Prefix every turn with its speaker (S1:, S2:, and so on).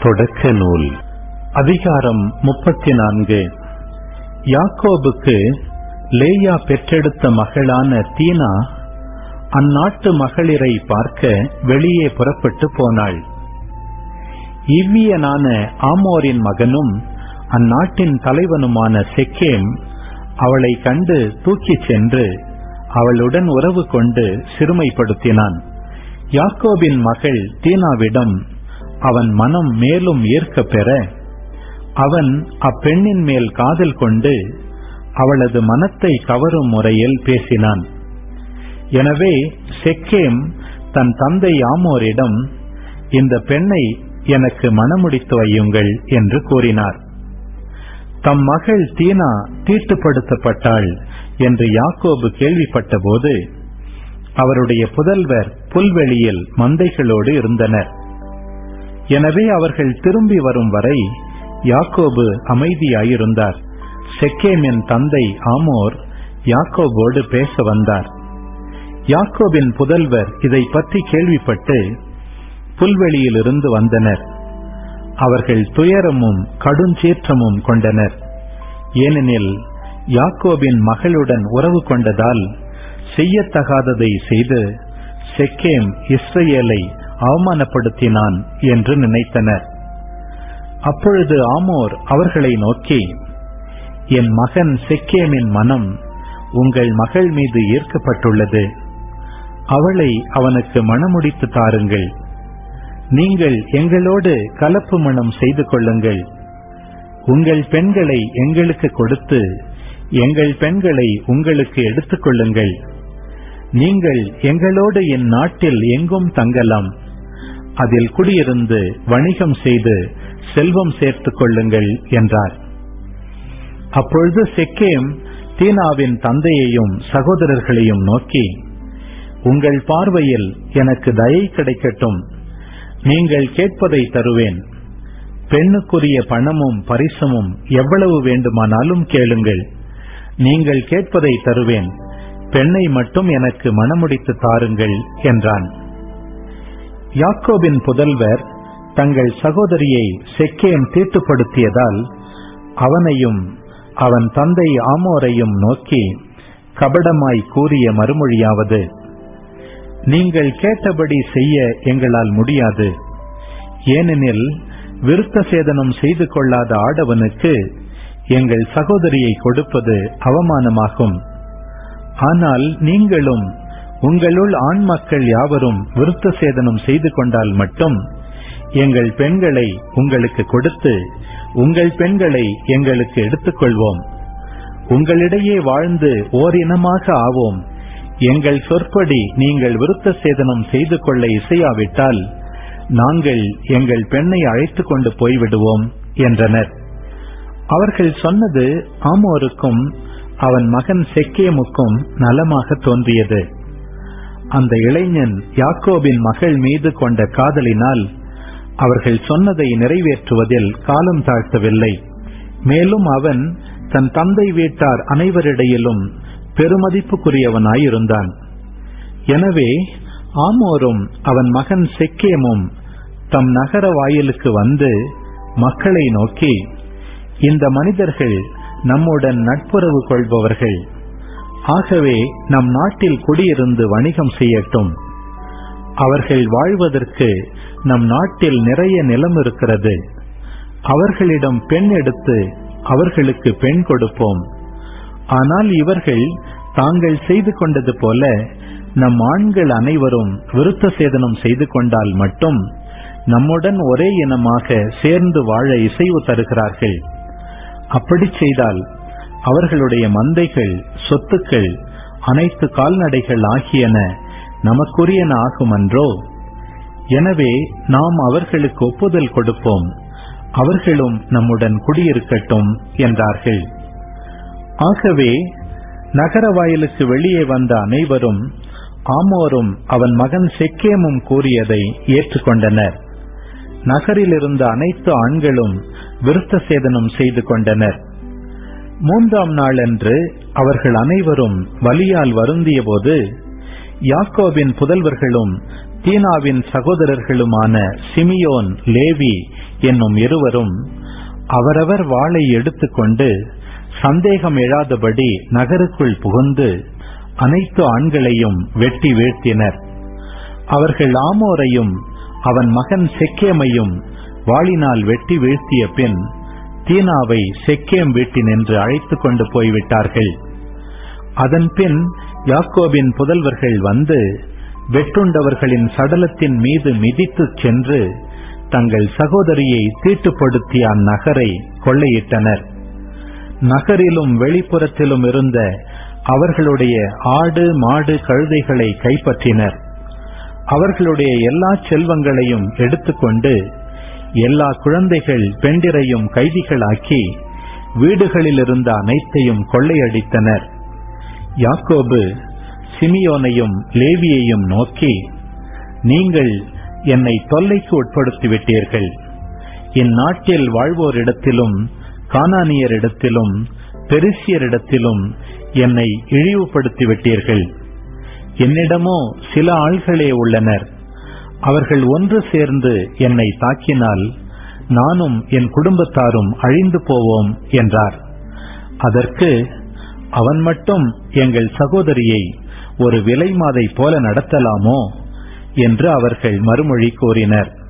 S1: தொடக்க நூல் அதிகாரம் 34. யாக்கோபுக்கு லேயா பெற்றெடுத்த மகளான தீனா அந்நாட்டு மகளிரை பார்க்க வெளியே புறப்பட்டு போனாள். இவ்வியனான ஆமோரின் மகனும் அந்நாட்டின் தலைவனுமான செக்கேம் அவளை கண்டு தூக்கிச் சென்று அவளுடன் உறவு கொண்டு சிறுமைப்படுத்தினான். யாக்கோபின் மகள் தீனாவிடம் அவன் மனம் மேலும் ஈர்க்க பெற அவன் அப்பெண்ணின் மேல் காதல் கொண்டு அவளது மனத்தை கவரும் முறையில் பேசினான். எனவே செக்கேம் தன் தந்தை ஆமோரிடம், இந்த பெண்ணை எனக்கு மணமுடித்து வையுங்கள் என்று கூறினார். தம் மகள் தீனா தீட்டுப்படுத்தப்பட்டாள் என்று யாக்கோபு கேள்விப்பட்ட போது அவருடைய புதல்வர் புல்வெளியில் மந்தைகளோடு இருந்தனர். எனவே அவர்கள் திரும்பி வரும் வரை யாக்கோபு அமைதியாயிருந்தார். செக்கேமின் தந்தை ஆமோர் யாக்கோபோடு பேச வந்தார். யாக்கோபின் புதல்வர் இதை பற்றி கேள்விப்பட்டு புல்வெளியிலிருந்து வந்தனர். அவர்கள் துயரமும் கடுஞ்சீற்றமும் கொண்டனர். ஏனெனில் யாக்கோபின் மகளுடன் உறவு கொண்டதால் செய்யத்தகாததை செய்து செக்கேம் இஸ்ரவேலை அவமானப்படுத்தினான் என்று நினைத்தனர். அப்பொழுது ஆமோர் அவர்களை நோக்கி, என் மகன் செக்கேமின் மனம் உங்கள் மகள் மீது ஈர்க்கப்பட்டுள்ளது. அவளை அவனுக்கு மணமுடித்து தாருங்கள். நீங்கள் எங்களோடு கலப்பு மணம் செய்து கொள்ளுங்கள். உங்கள் பெண்களை எங்களுக்கு கொடுத்து எங்கள் பெண்களை உங்களுக்கு எடுத்துக் கொள்ளுங்கள். நீங்கள் எங்களோடு இந்நாட்டில் எங்கும் தங்கலாம். அதில் குடியிருந்து வணிகம் செய்து செல்வம் சேர்த்துக் கொள்ளுங்கள் என்றார். அப்பொழுது செக்கேம் தீனாவின் தந்தையையும் சகோதரர்களையும் நோக்கி, உங்கள் பார்வையில் எனக்கு தயை கிடைக்கட்டும். நீங்கள் கேட்பதை தருவேன். பெண்ணுக்குரிய பணமும் பரிசமும் எவ்வளவு வேண்டுமானாலும் கேளுங்கள். நீங்கள் கேட்பதை தருவேன். பெண்ணை மட்டும் எனக்கு மணமுடித்து தாருங்கள் என்றான். யாக்கோபின் புதல்வர் தங்கள் சகோதரியை செக்கேம் தீட்டுப்படுத்தியதால் அவனையும் அவன் தந்தை ஆமோரையும் நோக்கி கபடமாய் கூறிய மறுமொழியாவது, நீங்கள் கேட்டபடி செய்ய எங்களால் முடியாது. ஏனெனில் விருத்த சேதனம் செய்து கொள்ளாத ஆடவனுக்கு எங்கள் சகோதரியை கொடுப்பது அவமானமாகும். ஆனால் நீங்களும் உங்களுள் ஆண் மக்கள் யாவரும் விருத்த சேதனம் செய்து கொண்டால் மட்டும் எங்கள் பெண்களை உங்களுக்கு கொடுத்து உங்கள் பெண்களை எங்களுக்கு எடுத்துக்கொள்வோம். உங்களிடையே வாழ்ந்து ஓரினமாக ஆவோம். எங்கள் சொற்படி நீங்கள் விருத்த சேதனம் செய்து கொள்ள இசையாவிட்டால் நாங்கள் எங்கள் பெண்ணை அழைத்துக் கொண்டு போய்விடுவோம் என்றனர். அவர்கள் சொன்னது ஆமோருக்கும் அவன் மகன் செக்கேமுக்கும் நலமாக தோன்றியது. அந்த இளைஞன் யாக்கோபின் மகள் மீது கொண்ட காதலினால் அவர்கள் சொன்னதை நிறைவேற்றுவதில் காலம் தாழ்த்தவில்லை. மேலும் அவன் தன் தந்தை வீட்டார் அனைவரிடையிலும் பெருமதிப்புக்குரியவனாயிருந்தான். எனவே ஆமோரும் அவன் மகன் செக்கேமும் தம் நகர வாயிலுக்கு வந்து மக்களை நோக்கி, இந்த மனிதர்கள் நம்முடன் நட்புறவு கொள்பவர்கள். ஆகவே நம் நாட்டில் குடியிருந்து வணிகம் செய்யட்டும். அவர்கள் வாழ்வதற்கு நம் நாட்டில் நிறைய நிலம் இருக்கிறது. அவர்களிடம் பெண் எடுத்து அவர்களுக்கு பெண் கொடுப்போம். ஆனால் இவர்கள் தாங்கள் செய்து கொண்டது போல நம் ஆண்கள் அனைவரும் விருத்த சேதனம் செய்து கொண்டால் மட்டும் நம்முடன் ஒரே இனமாக சேர்ந்து வாழ இசைவு தருகிறார்கள். அப்படி செய்தால் அவர்களுடைய மந்தைகள், சொத்துக்கள், அனைத்து கால்நடைகள் ஆகியன நமக்குரியன ஆகுமன்றோ? எனவே நாம் அவர்களுக்கு ஒப்புதல் கொடுப்போம். அவர்களும் நம்முடன் குடியிருக்கட்டும் என்றார்கள். ஆகவே நகர வாயிலுக்கு வெளியே வந்த அனைவரும் ஆமோரும் அவன் மகன் செக்கேமும் கூறியதை ஏற்றுக்கொண்டனர். நகரில் இருந்த அனைத்து ஆண்களும் விருத்த சேதனம் செய்து கொண்டனர். 3ஆம் நாளன்று அவர்கள் அனைவரும் வலியால் வருந்திய போது யாக்கோபின் புதல்வர்களும் தீனாவின் சகோதரர்களுமான சிமியோன், லேவி என்னும் இருவரும் அவரவர் வாளை எடுத்துக்கொண்டு சந்தேகம் எழாதபடி நகருக்குள் புகுந்து அனைத்து ஆண்களையும் வெட்டி வீழ்த்தினர். அவர்கள் ஆமோரையும் அவன் மகன் செக்கேமையும் வாளினால் வெட்டி வீழ்த்திய பின் தீனாவை செக்கேம் வீட்டினின்று அழைத்துக் கொண்டு போய்விட்டார்கள். அதன் பின் யாக்கோபின் புதல்வர்கள் வந்து வெட்டுண்டவர்களின் சடலத்தின் மீது மிதித்துச் சென்று தங்கள் சகோதரியை தீட்டுப்படுத்திய அந்நகரை கொள்ளையிட்டனர். நகரிலும் வெளிப்புறத்திலும் இருந்த அவர்களுடைய ஆடு மாடு கழுதைகளை கைப்பற்றினர். அவர்களுடைய எல்லா செல்வங்களையும் எடுத்துக்கொண்டு எல்லா குழந்தைகள் பெண்டிரையும் கைதிகளாக்கி வீடுகளில் இருந்த அனைத்தையும் கொள்ளையடித்தனர். யாக்கோபு சிமியோனையும் லேவியையும் நோக்கி, நீங்கள் என்னை தொல்லைக்கு உட்படுத்திவிட்டீர்கள். இந்நாட்டில் வாழ்வோரிடத்திலும் கானானியரிடத்திலும் பெரிசியரிடத்திலும் என்னை இழிவுபடுத்திவிட்டீர்கள். என்னிடமோ சில ஆள்களே உள்ளனர். அவர்கள் ஒன்று சேர்ந்து என்னை தாக்கினால் நானும் என் குடும்பத்தாரும் அழிந்து போவோம் என்றார். அதற்கு, அவன் மட்டும் எங்கள் சகோதரியை ஒரு விலைமாதை போல நடத்தலாமோ என்று அவர்கள் மறுமொழி கூறினர்.